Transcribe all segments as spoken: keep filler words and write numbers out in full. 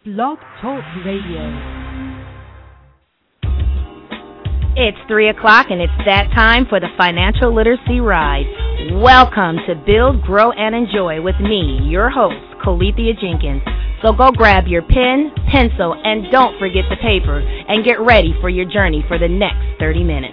Blog Talk Radio. It's three o'clock and it's that time for the Financial Literacy Ride. Welcome to Build, Grow, and Enjoy with me, your host, Colethea Jenkins. So go grab your pen, pencil, and don't forget the paper, and get ready for your journey for the next thirty minutes.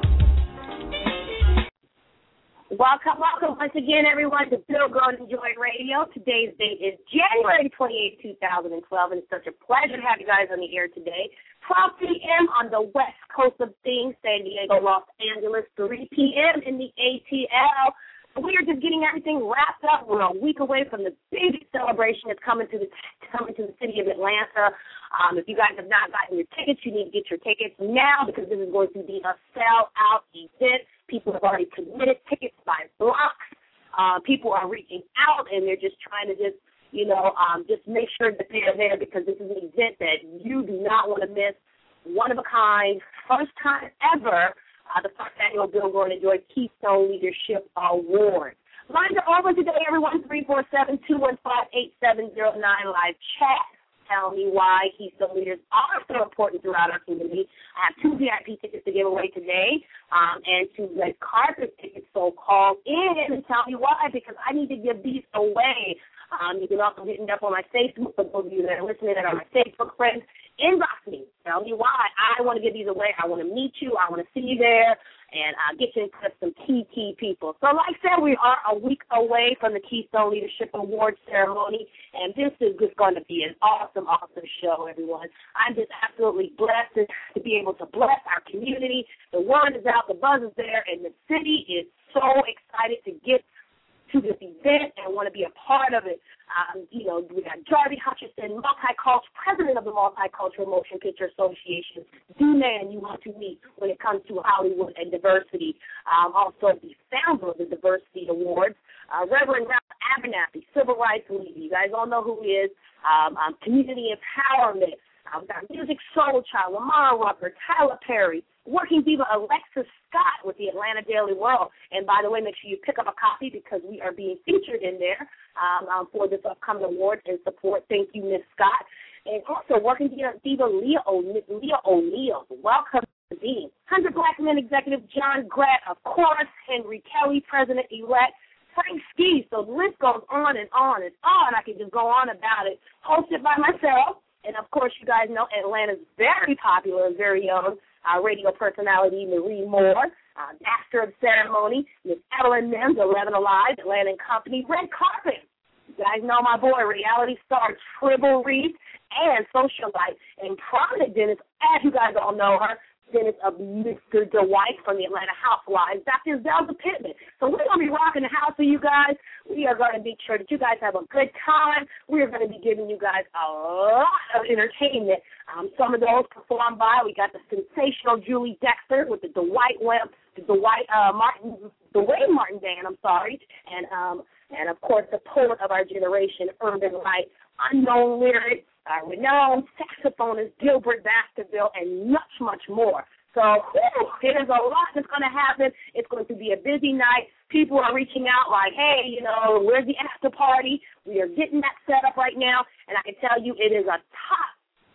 Welcome, welcome once again, everyone, to Build, Grow, and Enjoy Radio. Today's date is January twenty-eighth, two thousand twelve, and it's such a pleasure to have you guys on the air today. twelve p.m. on the west coast of things, San Diego, Los Angeles, three p.m. in the A T L. We are just getting everything wrapped up. We're a week away from the big celebration that's coming to the coming to the city of Atlanta. Um, if you guys have not gotten your tickets, you need to get your tickets now because this is going to be a sell-out event. People have already committed tickets by blocks. Uh, people are reaching out, and they're just trying to just, you know, um, just make sure that they're there because this is an event that you do not want to miss. One of a kind, first time ever. Uh, the first annual Build, Grow, and Enjoy Keystone Leadership Award. Lines are open today, everyone, three four seven, two one five, eight seven zero nine, live chat. Tell me why Keystone leaders are so important throughout our community. I have two V I P tickets to give away today um, and two red carpet tickets, so call in and tell me why, because I need to give these away. Um, you can also hit me up on my Facebook, for those of you that are listening that are my Facebook friends. Inbox me. Tell me why. I want to give these away. I want to meet you. I want to see you there and uh, get you in touch with some key, key people. So like I said, we are a week away from the Keystone Leadership Award ceremony, and this is just going to be an awesome, awesome show, everyone. I'm just absolutely blessed to be able to bless our community. The word is out, the buzz is there, and the city is so excited to get to this event and want to be a part of it. Um, you know, we got Jarvis Hutchinson, multicultural, president of the Multicultural Motion Picture Association, the man you want to meet when it comes to Hollywood and diversity. Um, also the founder of the Diversity Awards, uh, Reverend Ralph Abernathy, civil rights leader. You guys all know who he is. Um, um, community empowerment. Uh, we've got Music Soul Child, Lamar Rucker, Tyler Perry, working diva Alexis Scott with the Atlanta Daily World. And by the way, make sure you pick up a copy because we are being featured in there um, um, for this upcoming award and support. Thank you, Miss Scott. And also working diva, diva Leah, o- Leah O'Neill. Welcome to the team. one hundred Black Men Executive John Grant, of course, Henry Kelly, President-elect. Frank Ski. So the list goes on and on and on. I can just go on about it. Hosted by myself. And, of course, you guys know Atlanta's very popular and very own uh, radio personality, Marie Moore, uh, master of ceremony, Miss Evelyn Mims, eleven Alive, Atlanta and Company, Red Carpet. You guys know my boy, reality star Tribble Reese, and socialite and prominent dentist, as you guys all know her, dentist of Mister Dwight from the Atlanta Housewives, Doctor Zelda Pittman. So we're going to be rocking the house for you guys. We are going to make sure that you guys have a good time. We are going to be giving you guys a lot of entertainment. Um, some of those performed by, we got the sensational Julie Dexter with the Dwight Web, the Dwight uh, Martin, the Wayne Martin Band, I'm sorry, and um, and of course the poet of our generation, Urban Light, unknown lyrics, uh, renowned saxophonist Gilbert Baskerville, and much, much more. So whew, there's a lot that's going to happen. It's going to be a busy night. People are reaching out like, hey, you know, where's the after party? We are getting that set up right now, and I can tell you it is a top,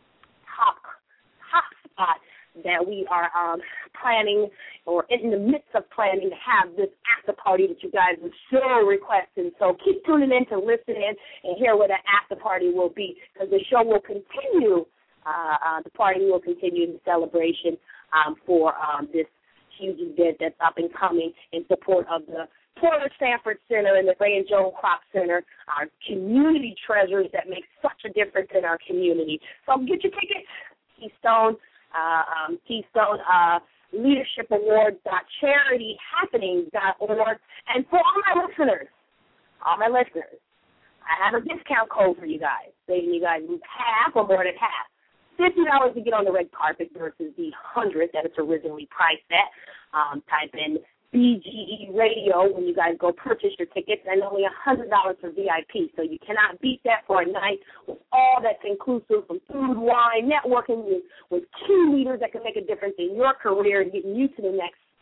top, top spot that we are um, planning or in the midst of planning to have this after party that you guys were so requesting. So keep tuning in to listen in and hear where that after party will be because the show will continue. Uh, uh, the party will continue the celebration um, for um, this huge event that's up and coming in support of the Porter Sanford Center and the Ray and Joan Kroc Center, our community treasures that make such a difference in our community. So get your tickets, Keystone. Uh, um, Keystone uh, Leadership Award dot charity happening dot org. And for all my listeners, all my listeners, I have a discount code for you guys, saving you guys half or more than half. fifty dollars to get on the red carpet versus the one hundred dollars that it's originally priced at. Um, type in B G E Radio when you guys go purchase your tickets, and only one hundred dollars for V I P. So you cannot beat that for a night with all that's inclusive from food, wine, networking with, with key leaders that can make a difference in your career and getting you to the next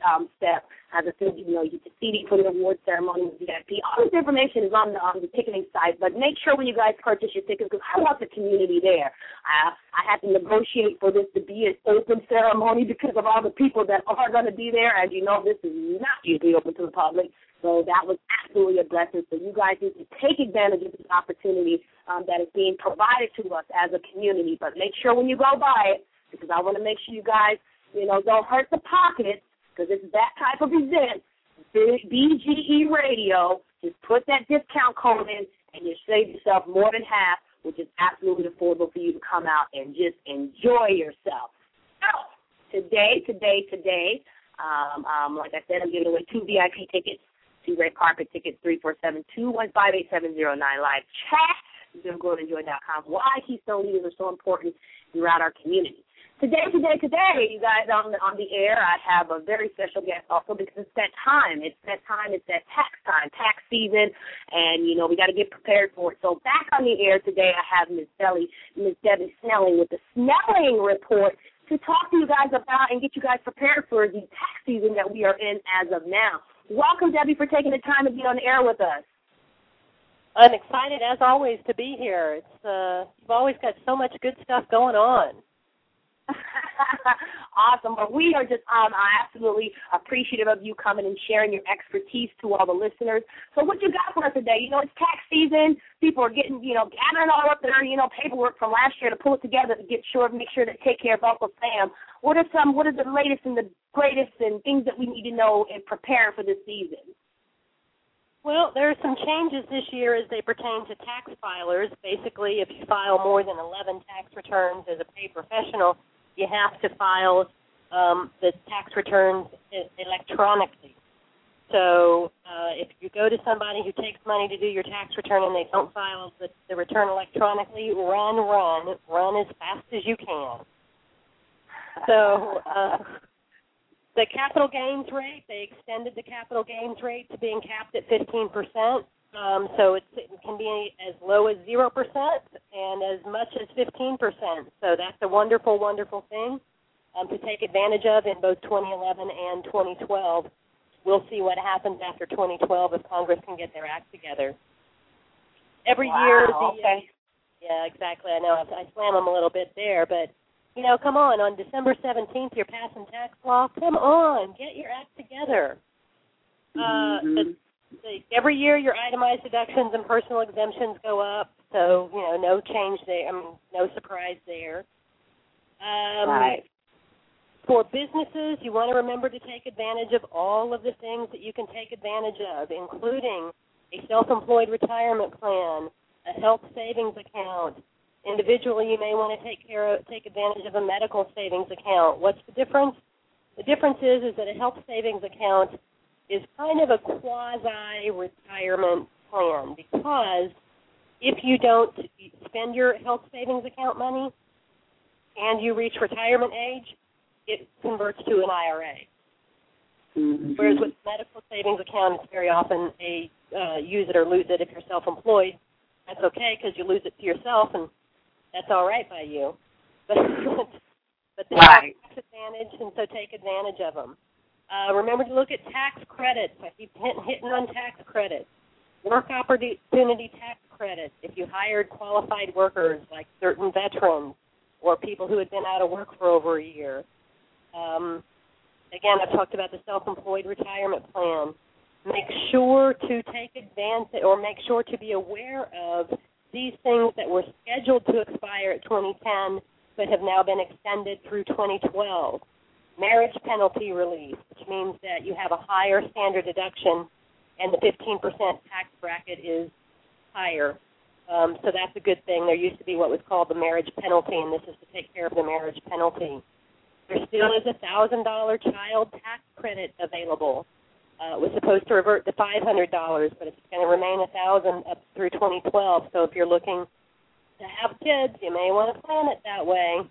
um, step. As I said, you know, you get the C D for the award ceremony with V I P. All this information is on the, on the ticketing site, but make sure when you guys purchase your tickets, because I want the community there. I, I had to negotiate for this to be an open ceremony because of all the people that are going to be there. As you know, this is not usually open to the public, so that was absolutely a blessing. So you guys need to take advantage of this opportunity um, that is being provided to us as a community. But make sure when you go by it, because I want to make sure you guys, you know, don't hurt the pockets, because it's that type of event. B G E Radio, just put that discount code in, and you save yourself more than half, which is absolutely affordable for you to come out and just enjoy yourself. So today, today, today, um, um, like I said, I'm giving away two V I P tickets, two red carpet tickets, three four seven, two one five, eight seven zero nine live chat, bill grow and enjoy dot com. Why Keystone Leaders are so important throughout our community. Today, today, today, you guys on the, on the air, I have a very special guest also because it's that time. It's that time. It's that tax time, tax season, and, you know, we got to get prepared for it. So back on the air today, I have Miz Debbie, Miz Debbie Snelling with the Snelling Report to talk to you guys about and get you guys prepared for the tax season that we are in as of now. Welcome, Debbie, for taking the time to be on the air with us. I'm excited, as always, to be here. It's uh, you've always got so much good stuff going on. Awesome. But we are just um, absolutely appreciative of you coming and sharing your expertise to all the listeners. So what you got for us today? You know, it's tax season. People are getting, you know, gathering all up their, you know, paperwork from last year to pull it together to get sure, make sure to take care of Uncle Sam. What are some, what are the latest and the greatest and things that we need to know and prepare for this season? Well, there are some changes this year as they pertain to tax filers. Basically, if you file more than eleven tax returns as a paid professional, you have to file um, the tax returns electronically. So uh, if you go to somebody who takes money to do your tax return and they don't file the, the return electronically, run, run, run as fast as you can. So uh, the capital gains rate, they extended the capital gains rate to being capped at fifteen percent. Um, so it's, it can be as low as zero percent and as much as fifteen percent. So that's a wonderful, wonderful thing um, to take advantage of in both twenty eleven and twenty twelve. We'll see what happens after twenty twelve if Congress can get their act together. Every wow, year, the, okay. uh, yeah, exactly. I know I, I slam them a little bit there, but, you know, come on. On December seventeenth, you're passing tax law. Come on, get your act together. Uh, mm-hmm. the, the, every year, your itemized deductions and personal exemptions go up, so, you know, no change there. I mean, no surprise there. Um, right. For businesses, you want to remember to take advantage of all of the things that you can take advantage of, including a self-employed retirement plan, a health savings account. Individually, you may want to take care of, take advantage of a medical savings account. What's the difference? The difference is, is that a health savings account is kind of a quasi-retirement plan because if you don't spend your health savings account money and you reach retirement age, it converts to an I R A. Mm-hmm. Whereas with medical savings account, it's very often a uh, use it or lose it if you're self-employed. That's okay because you lose it to yourself, and that's all right by you. But, but there's right. tax advantage, and so take advantage of them. Uh, remember to look at tax credits. I keep hitting on tax credits. Work opportunity tax credits. If you hired qualified workers like certain veterans or people who had been out of work for over a year. Um, again, I've talked about the self-employed retirement plan. Make sure to take advantage or make sure to be aware of these things that were scheduled to expire at twenty ten but have now been extended through twenty twelve. Marriage penalty relief, which means that you have a higher standard deduction and the fifteen percent tax bracket is higher. Um, so that's a good thing. There used to be what was called the marriage penalty, and this is to take care of the marriage penalty. There still is a one thousand dollars child tax credit available. Uh, it was supposed to revert to five hundred dollars, but it's going to remain one thousand dollars up through twenty twelve. So if you're looking to have kids, you may want to plan it that way.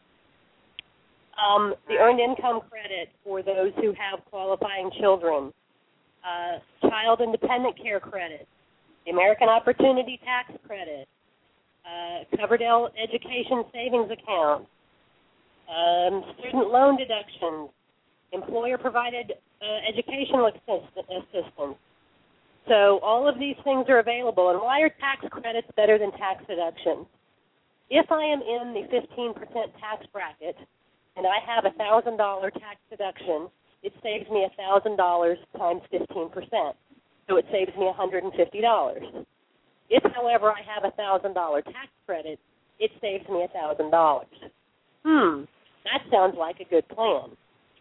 Um, the earned income credit for those who have qualifying children. Uh, child independent care credit. The American Opportunity Tax Credit. Uh, Coverdell Education Savings Account. Um, student loan deductions. employer-provided uh, educational assistance. So all of these things are available. And why are tax credits better than tax deductions? If I am in the fifteen percent tax bracket and I have a one thousand dollars tax deduction, it saves me one thousand dollars times fifteen percent. So it saves me one hundred fifty dollars. If, however, I have a one thousand dollars tax credit, it saves me one thousand dollars. Hmm, that sounds like a good plan.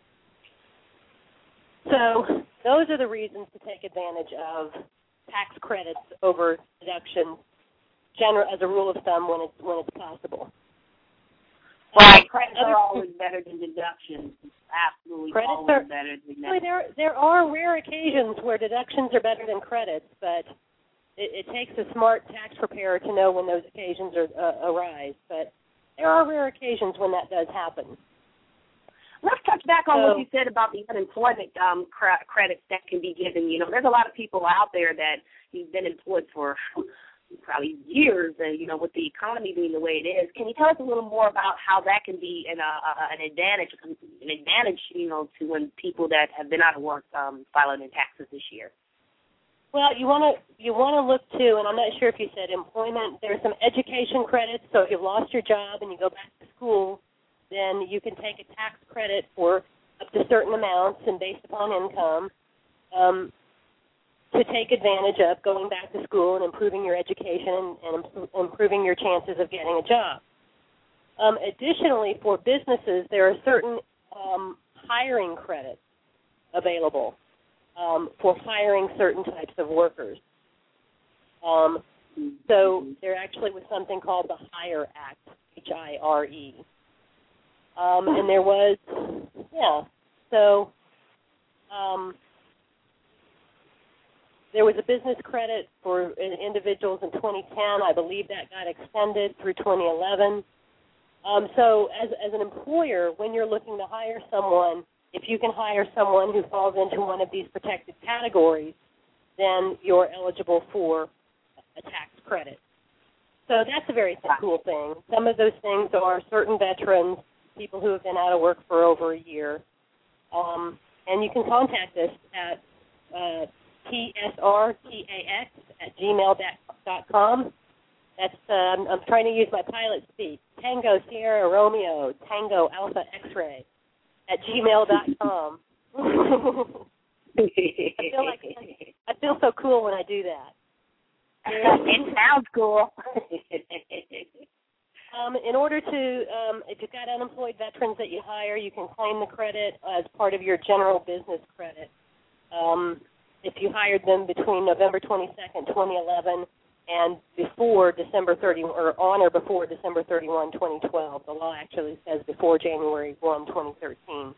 So those are the reasons to take advantage of tax credits over deductions, general, as a rule of thumb, when it's when it's possible. Right, credits are always better than deductions. Absolutely, credits always are, better than deductions. Really, there there are rare occasions where deductions are better than credits, but it, it takes a smart tax preparer to know when those occasions are, uh, arise. But there are rare occasions when that does happen. Let's touch back on so, what you said about the unemployment um, cre- credits that can be given. You know, there's a lot of people out there that you've been employed for probably years, and you know, with the economy being the way it is. Can you tell us a little more about how that can be an, uh, an advantage, an advantage, you know, to when people that have been out of work um, filing their taxes this year? Well, you want to you want to look to, and I'm not sure if you said employment. There's some education credits. So if you've lost your job and you go back to school, then you can take a tax credit for up to certain amounts and based upon income um, to take advantage of going back to school and improving your education and, and imp- improving your chances of getting a job. Um, additionally, for businesses, there are certain um, hiring credits available um, for hiring certain types of workers. Um, so there actually was something called the HIRE Act, H I R E. Um, and there was, yeah, so um, there was a business credit for individuals in twenty ten. I believe that got extended through twenty eleven. Um, so as, as an employer, when you're looking to hire someone, if you can hire someone who falls into one of these protected categories, then you're eligible for a tax credit. So that's a very cool thing. Some of those things are certain veterans, people who have been out of work for over a year. Um, and you can contact us at uh, T S R T A X at gmail dot com. That's uh, I'm, I'm trying to use my pilot speak. Tango Sierra Romeo Tango Alpha X-ray at gmail dot com. I feel like I feel so cool when I do that. It sounds cool. Um, in order to, um, if you've got unemployed veterans that you hire, you can claim the credit as part of your general business credit. Um, if you hired them between November twenty-second, twenty eleven, and before December thirty-first, or on or before December thirty-first, twenty twelve, the law actually says before January first, twenty thirteen.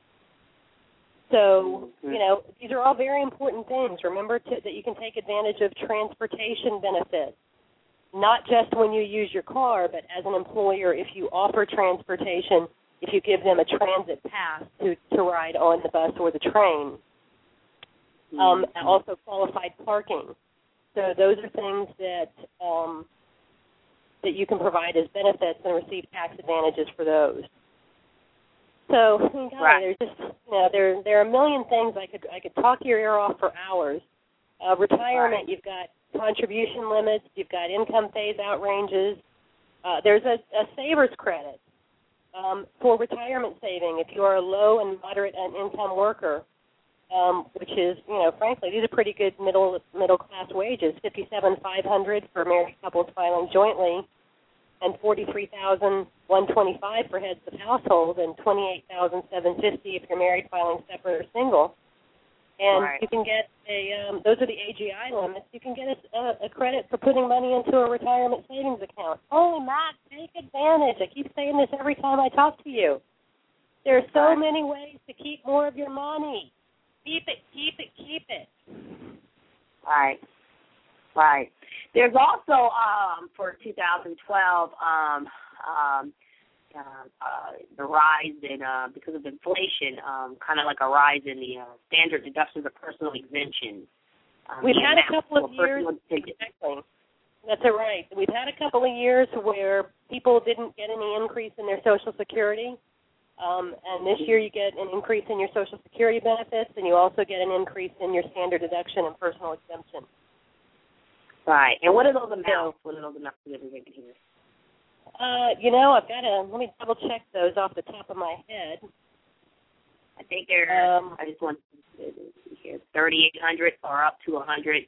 So, you know, these are all very important things. Remember to, that you can take advantage of transportation benefits. Not just when you use your car, but as an employer, if you offer transportation, if you give them a transit pass to, to ride on the bus or the train. Um, mm-hmm. Also qualified parking. So those are things that um, that you can provide as benefits and receive tax advantages for those. So, God, right. there's just you know there there are a million things I could I could talk your ear off for hours. Uh, retirement, right. You've got contribution limits, you've got income phase-out ranges. Uh, there's a, a saver's credit um, for retirement saving if you are a low and moderate income worker, um, which is, you know, frankly, these are pretty good middle middle class wages. Fifty-seven thousand five hundred dollars for married couples filing jointly, and forty-three thousand one hundred twenty-five dollars for heads of household, and twenty-eight thousand seven hundred fifty dollars if you're married filing separate or single. And right. you can get a, um, those are the A G I limits, you can get a, a credit for putting money into a retirement savings account. Holy Matt, take advantage. I keep saying this every time I talk to you. There are so right. many ways to keep more of your money. Keep it, keep it, keep it. Right, right. There's also, um, for two thousand twelve, um, um, Uh, uh, the rise in, uh, because of inflation, um, kind of like a rise in the uh, standard deductions of personal exemptions. Um, We've had a couple of years, exactly. That's right. We've had a couple of years where people didn't get any increase in their Social Security. Um, and this year you get an increase in your Social Security benefits, and you also get an increase in your standard deduction and personal exemption. Right. And what are those amounts? What are those amounts that we're making here? Uh, you know, I've got to, let me double check those off the top of my head. I think they're, um, I just want to see here, thirty-eight hundred or up to one hundred.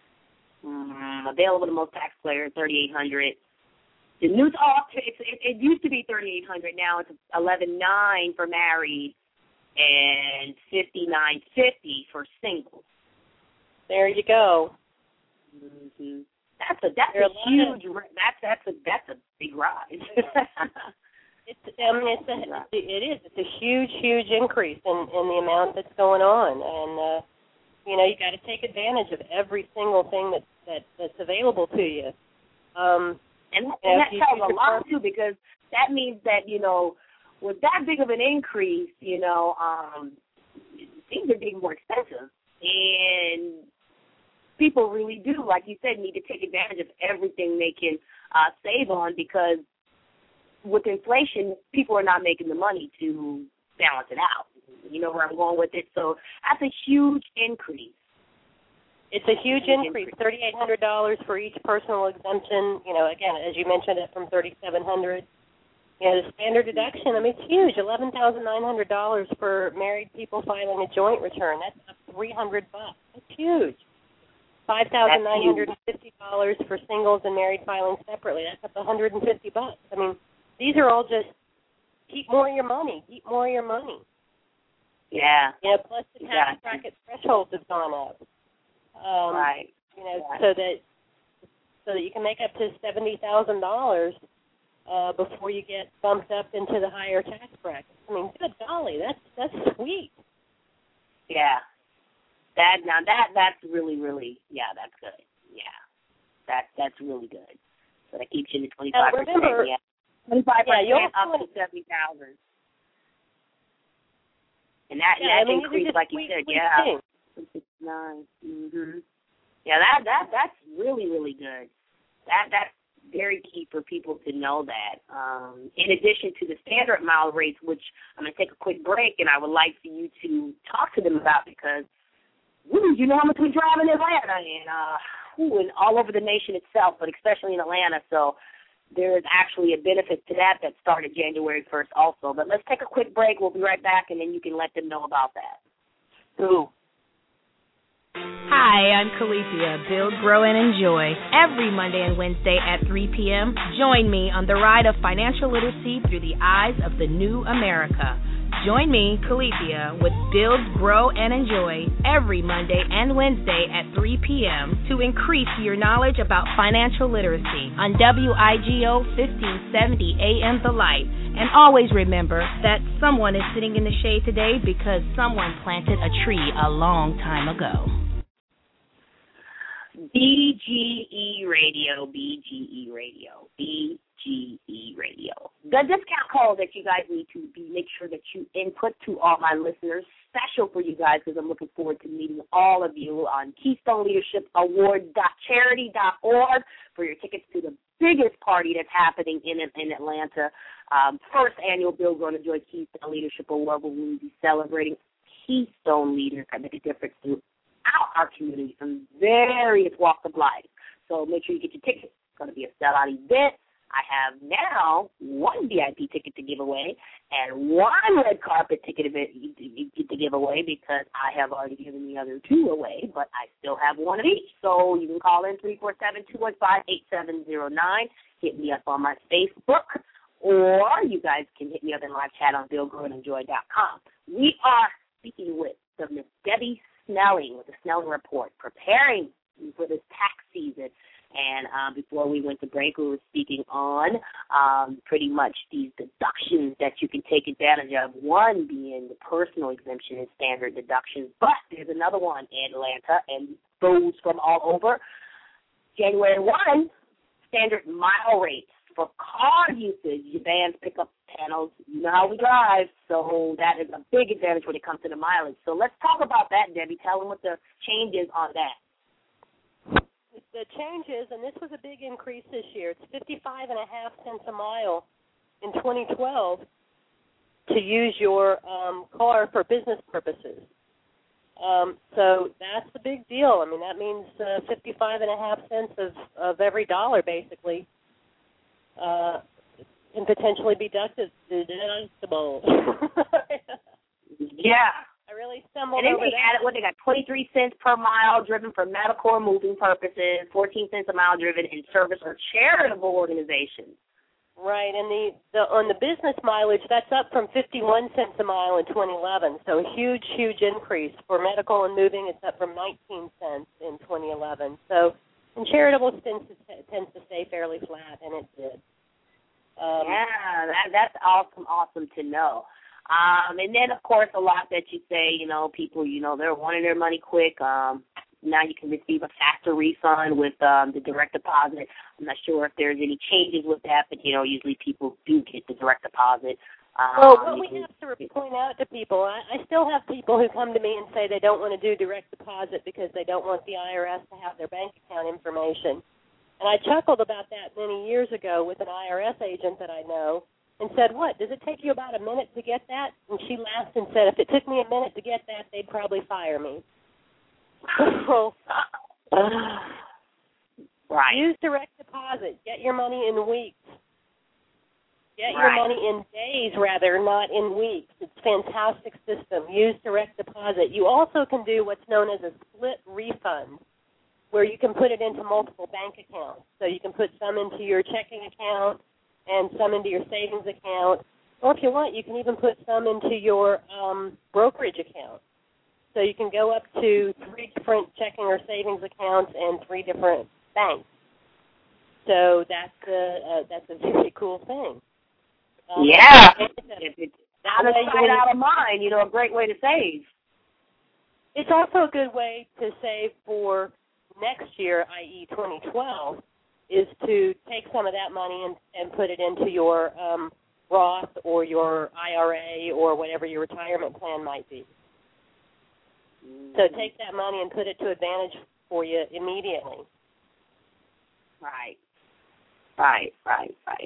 Um, available to most taxpayers, thirty-eight hundred. The new, oh, it's, it, it used to be thirty-eight hundred. Now it's eleven nine for married and fifty-nine fifty for singles. There you go. Mm-hmm. That's a that's There a huge of, that's that's a that's a big rise. it's I mean it's a, it is it's a huge huge increase in, in the amount that's going on, and uh, you know you got to take advantage of every single thing that, that that's available to you. Um, and and that tells a lot too, because that means that you know with that big of an increase, you know um, things are getting more expensive, and people really do, like you said, need to take advantage of everything they can uh, save on, because with inflation, people are not making the money to balance it out. You know where I'm going with it? So that's a huge increase. It's a huge, huge increase, thirty-eight hundred dollars for each personal exemption. You know, again, as you mentioned, it from thirty-seven hundred dollars. You know, the standard deduction, I mean, it's huge, eleven thousand nine hundred dollars for married people filing a joint return. That's up three hundred bucks. That's huge. Five thousand nine hundred and fifty dollars for singles and married filing separately. That's up one hundred and fifty bucks. I mean, these are all just keep more of your money. Keep more of your money. Yeah. You know, plus the tax yeah. bracket thresholds have gone up. Um, right. You know, right. so that so that you can make up to seventy thousand dollars uh, before you get bumped up into the higher tax bracket. I mean, good golly, that's that's sweet. Yeah. That now that that's really really yeah that's good yeah that that's really good. So that keeps you in the twenty five percent yeah twenty five percent up to seventy thousand, and that yeah, that I mean, increase like sweet, you said sweet yeah nine mhm yeah that that that's really really good. That that's very key for people to know that. Um, in addition to the standard mile rates, which I'm going to take a quick break, and I would like for you to talk to them about, because Woo, you know how much we drive in Atlanta, and uh, woo, and all over the nation itself, but especially in Atlanta. So there is actually a benefit to that that started January first also. But let's take a quick break. We'll be right back, and then you can let them know about that. Ooh. Hi, I'm Calethea. Build, grow, and enjoy. Every Monday and Wednesday at three p.m., join me on the ride of financial literacy through the eyes of the new America. Join me, Calethea, with Build, Grow, and Enjoy every Monday and Wednesday at three p.m. to increase your knowledge about financial literacy on W I G O fifteen seventy A M The Light. And always remember that someone is sitting in the shade today because someone planted a tree a long time ago. B G E Radio, B G E Radio, B G E Radio. The discount code that you guys need to be, make sure that you input to all my listeners, special for you guys, because I'm looking forward to meeting all of you on Keystone Leadership Award dot charity dot org for your tickets to the biggest party that's happening in in Atlanta. Um, first annual Build, Grow, and Enjoy Keystone Leadership Award, where we will be celebrating Keystone leaders that make a difference throughout our community from various walks of life. So make sure you get your tickets. It's going to be a sellout event. I have now one V I P ticket to give away and one red carpet ticket to give away, because I have already given the other two away, but I still have one of each. So you can call in three four seven, two one five, eight seven zero nine. Hit me up on my Facebook, or you guys can hit me up in live chat on build grow and enjoy dot com. We are speaking with the Miss Debbie Snelling with the Snelling Report, preparing for this tax season. And um, before we went to break, we were speaking on um, pretty much these deductions that you can take advantage of, one being the personal exemption and standard deductions. But there's another one in Atlanta and those from all over. January first, standard mile rates for car usage. Your vans, pickup panels, you know how we drive, so that is a big advantage when it comes to the mileage. So let's talk about that, Debbie. Tell them what the change is on that. The change is, and this was a big increase this year, it's fifty-five and a half cents a mile in twenty twelve. to use your um, car for business purposes. Um, so that's a big deal. I mean, that means uh, fifty-five and a half cents of, of every dollar, basically, uh, can potentially be deducted. deductible. Yeah. I really stumbled and then over they that. added what they got twenty-three cents per mile driven for medical or moving purposes, fourteen cents a mile driven in service or charitable organizations. Right, and the, the on the business mileage, that's up from fifty-one cents a mile in twenty eleven. So a huge, huge increase. For medical and moving, it's up from nineteen cents in twenty eleven. So, and charitable tends to, tends to stay fairly flat, and it did. Um, yeah, that, that's awesome, awesome to know. Um, and then, of course, a lot that you say, you know, people, you know, they're wanting their money quick. Um, now you can receive a faster refund with um, the direct deposit. I'm not sure if there's any changes with that, but, you know, usually people do get the direct deposit. Um, well, what we can, have to point out to people, I, I still have people who come to me and say they don't want to do direct deposit because they don't want the I R S to have their bank account information. And I chuckled about that many years ago with an I R S agent that I know, and said, what, does it take you about a minute to get that? And she laughed and said, if it took me a minute to get that, they'd probably fire me. So, right. Use direct deposit. Get your money in weeks. Get right. your money in days, rather, not in weeks. It's a fantastic system. Use direct deposit. You also can do what's known as a split refund, where you can put it into multiple bank accounts. So you can put some into your checking account and some into your savings account. Or if you want, you can even put some into your um, brokerage account. So you can go up to three different checking or savings accounts and three different banks. So that's a, uh, that's a very cool thing. Um, yeah. If it's out of sight, out of mind, you know, a great way to save. It's also a good way to save for next year, that is twenty twelve, is to take some of that money and, and put it into your um, Roth or your I R A or whatever your retirement plan might be. Mm-hmm. So take that money and put it to advantage for you immediately. Right, right, right, right.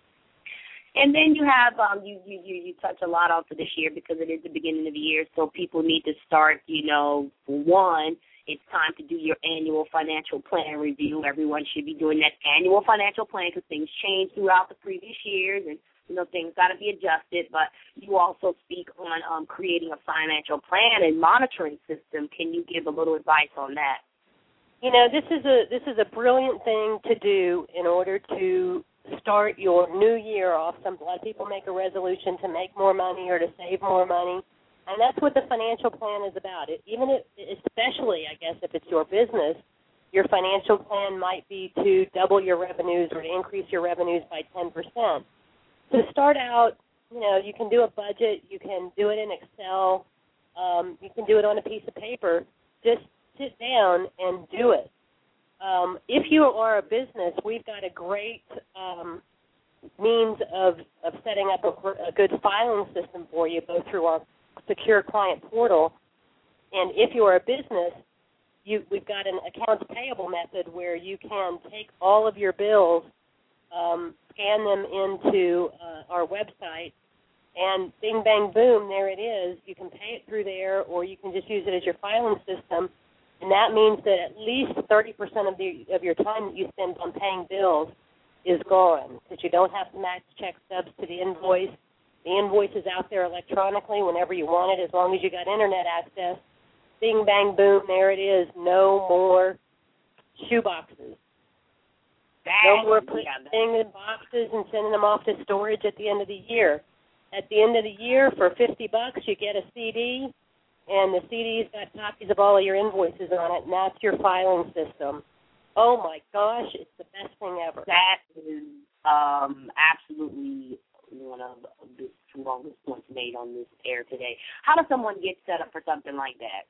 And then you have, um, you, you, you, you touch a lot on for this year because it is the beginning of the year, so people need to start, you know, one, it's time to do your annual financial plan review. Everyone should be doing that annual financial plan because things change throughout the previous years and, you know, things got to be adjusted. But you also speak on um, creating a financial plan and monitoring system. Can you give a little advice on that? You know, this is a this is a brilliant thing to do in order to start your new year off. Some, a lot of people make a resolution to make more money or to save more money. And that's what the financial plan is about. It, even if, especially, I guess, if it's your business, your financial plan might be to double your revenues or to increase your revenues by ten percent. To start out, you know, you can do a budget. You can do it in Excel. Um, you can do it on a piece of paper. Just sit down and do it. Um, if you are a business, we've got a great um, means of, of setting up a, a good filing system for you, both through our secure client portal. And if you're a business, you, we've got an accounts payable method where you can take all of your bills, um, scan them into uh, our website, and bing, bang, boom, there it is. You can pay it through there, or you can just use it as your filing system. And that means that at least thirty percent of, the, of your time that you spend on paying bills is gone, because you don't have to match check stubs to the invoice. The invoice is out there electronically whenever you want it, as long as you got Internet access. Bing, bang, boom, there it is. No more shoe boxes. No more putting things in boxes and sending them off to storage at the end of the year. At the end of the year, for fifty bucks, you get a C D, and the C D's got copies of all of your invoices on it, and that's your filing system. Oh, my gosh, it's the best thing ever. That is um, absolutely one of the strongest points made on this air today. How does someone get set up for something like that?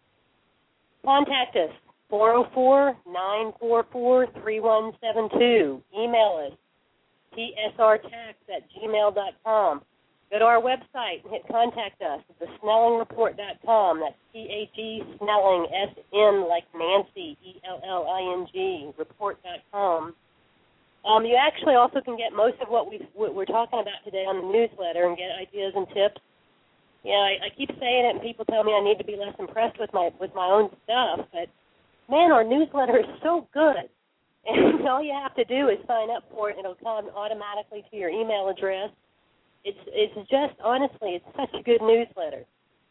Contact us, four oh four, nine four four, three one seven two. Email us, t s r tax at gmail dot com. Go to our website and hit contact us at the snelling report dot com. That's T H E Snelling, S N like Nancy, E L L I N G, report dot com. Um, you actually also can get most of what, we've, what we're talking about today on the newsletter and get ideas and tips. Yeah, I, I keep saying it, and people tell me I need to be less impressed with my with my own stuff. But man, our newsletter is so good, and all you have to do is sign up for it. It'll come automatically to your email address. It's it's just honestly, it's such a good newsletter.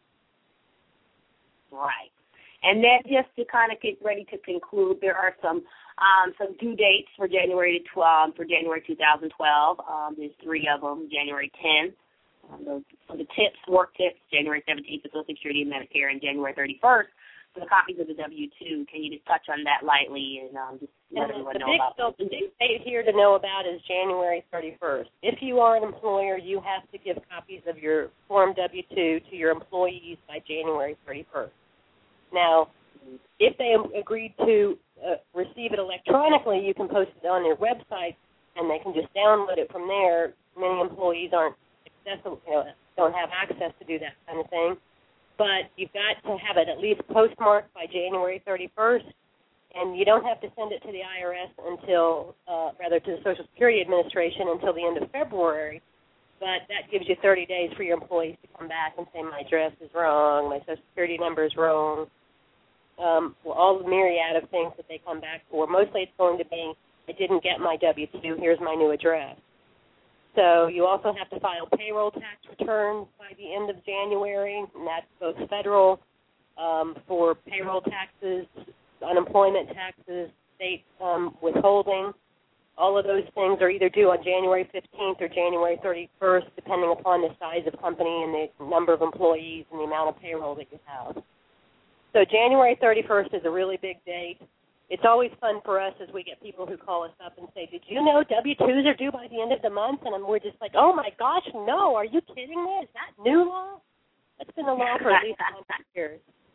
Right. And then just to kind of get ready to conclude, there are some um, some due dates for January twelfth, for January two thousand twelve. Um, there's three of them. January tenth. Um, the, for the tips, work tips, January seventeenth for Social Security and Medicare, and January thirty-first for the copies of the W two. Can you just touch on that lightly and um, just let and everyone the know big, about so the big date here to know about is January thirty-first. If you are an employer, you have to give copies of your Form W two to your employees by January thirty-first. Now, if they agreed to uh, receive it electronically, you can post it on their website, and they can just download it from there. Many employees aren't accessible, you know, don't have access to do that kind of thing. But you've got to have it at least postmarked by January thirty-first, and you don't have to send it to the I R S until, uh, rather to the Social Security Administration until the end of February. But that gives you thirty days for your employees to come back and say, my address is wrong, my Social Security number is wrong. Um, well, all the myriad of things that they come back for. Mostly it's going to be, I didn't get my W two, here's my new address. So you also have to file payroll tax returns by the end of January, and that's both federal um, for payroll taxes, unemployment taxes, state um, withholding. All of those things are either due on January fifteenth or January thirty-first, depending upon the size of company and the number of employees and the amount of payroll that you have. So January thirty-first is a really big date. It's always fun for us as we get people who call us up and say, did you know W twos are due by the end of the month? And we're just like, oh, my gosh, no. Are you kidding me? Is that new law? That's been the law for at least one hundred years.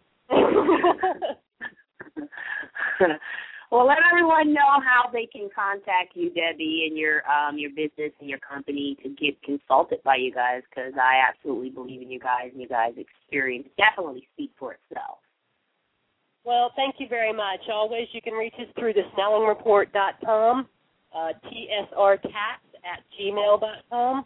Well, let everyone know how they can contact you, Debbie, and your um, your business and your company to get consulted by you guys, because I absolutely believe in you guys, and you guys' experience definitely speak for itself. Well, thank you very much. Always, you can reach us through the snelling report dot com, uh, T S R tax at gmail dot com,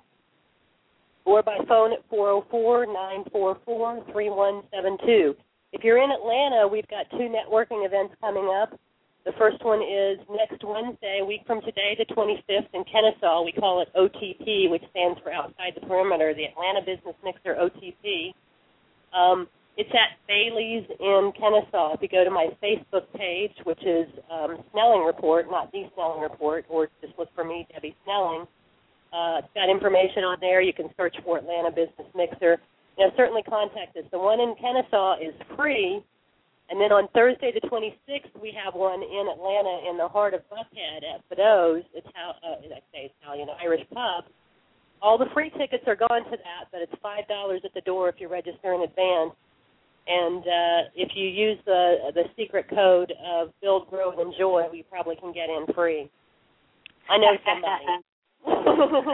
or by phone at four oh four, nine four four, three one seven two. If you're in Atlanta, we've got two networking events coming up. The first one is next Wednesday, a week from today, the twenty-fifth, in Kennesaw. We call it O T P, which stands for Outside the Perimeter, the Atlanta Business Mixer, O T P. Um, It's at Bailey's in Kennesaw. If you go to my Facebook page, which is um, Snelling Report, not The Snelling Report, or just look for me, Debbie Snelling, uh, it's got information on there. You can search for Atlanta Business Mixer. You know, certainly contact us. The one in Kennesaw is free, and then on Thursday the twenty-sixth, we have one in Atlanta in the heart of Buckhead at Bedeau's, Ital- uh, I say Italian, Irish pub. All the free tickets are gone to that, but it's five dollars at the door if you register in advance. And uh, if you use the the secret code of Build, Grow, and Enjoy, we probably can get in free. I know somebody.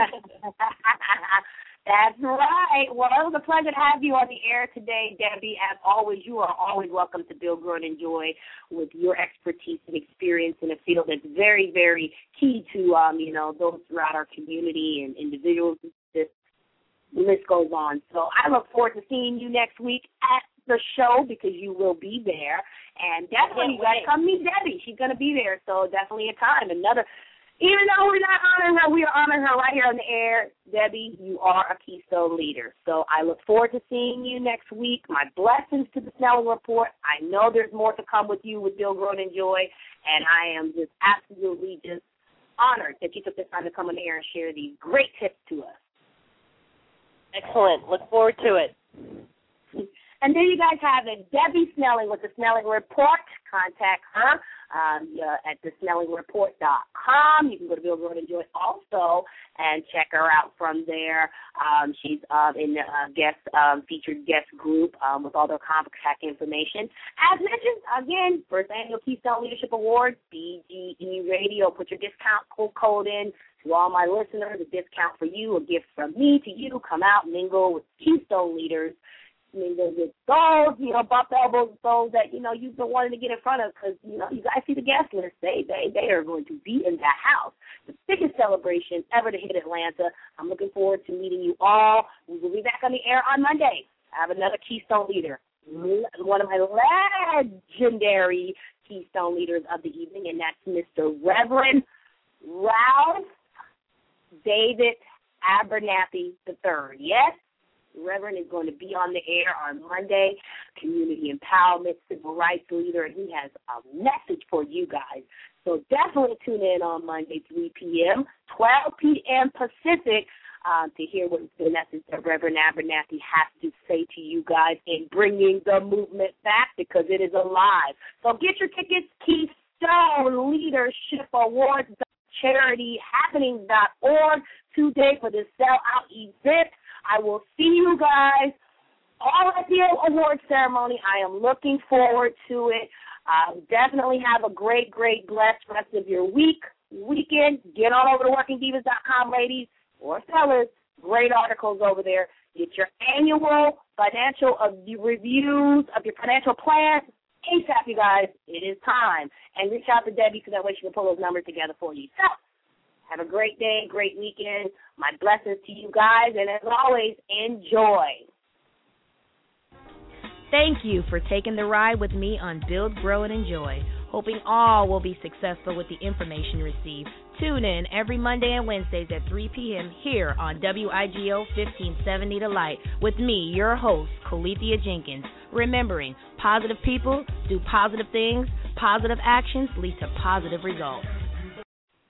That's right. Well, it was a pleasure to have you on the air today, Debbie. As always, you are always welcome to Build, Grow, and Enjoy with your expertise and experience in a field that's very, very key to, um, you know, those throughout our community and individuals. This list goes on. So I look forward to seeing you next week at the show, because you will be there. And definitely, you guys come meet Debbie. She's going to be there, so definitely a time. Another, even though we're not honoring her, we are honoring her right here on the air. Debbie, you are a Keystone leader. So I look forward to seeing you next week. My blessings to the Snelling Report. I know there's more to come with you with Build, Grow, and Enjoy, and I am just absolutely just honored that you took the time to come on the air and share these great tips to us. Excellent. Look forward to it. And there you guys have it, Debbie Snelling with the Snelling Report. Contact her um, uh, at the snelling report dot com. You can go to Build, Grow, and Enjoy also and check her out from there. Um, she's um, in the uh, guest um, featured guest group um, with all their contact information. As mentioned, again, first annual Keystone Leadership Awards, B G E Radio. Put your discount code in. To all my listeners, a discount for you, a gift from me to you. Come out, mingle with Keystone leaders. mean, there's those, you know, bump elbows, those that, you know, you've been wanting to get in front of because, you know, you guys see the guest list. They, they, they are going to be in the house. The biggest celebration ever to hit Atlanta. I'm looking forward to meeting you all. We will be back on the air on Monday. I have another Keystone leader, one of my legendary Keystone leaders of the evening, and that's Mister Reverend Ralph David Abernathy the third. Yes, Reverend is going to be on the air on Monday, community empowerment, civil rights leader, and he has a message for you guys. So definitely tune in on Monday, three p.m., twelve p.m. Pacific, um, to hear what the message that Reverend Abernathy has to say to you guys in bringing the movement back, because it is alive. So get your tickets, Keystone Leadership Awards charity happening dot org today for this sellout event. I will see you guys all at the award ceremony. I am looking forward to it. Uh, definitely have a great, great, blessed rest of your week, weekend. Get on over to working divas dot com, ladies or fellas. Great articles over there. Get your annual financial of the reviews of your financial plans. ASAP, you guys. It is time. And reach out to Debbie so that way she can pull those numbers together for you. So, have a great day, great weekend. My blessings to you guys. And as always, enjoy. Thank you for taking the ride with me on Build, Grow, and Enjoy. Hoping all will be successful with the information received. Tune in every Monday and Wednesdays at three p.m. here on W I G O fifteen seventy The Light with me, your host, Colethea Jenkins. Remembering, positive people do positive things, positive actions lead to positive results.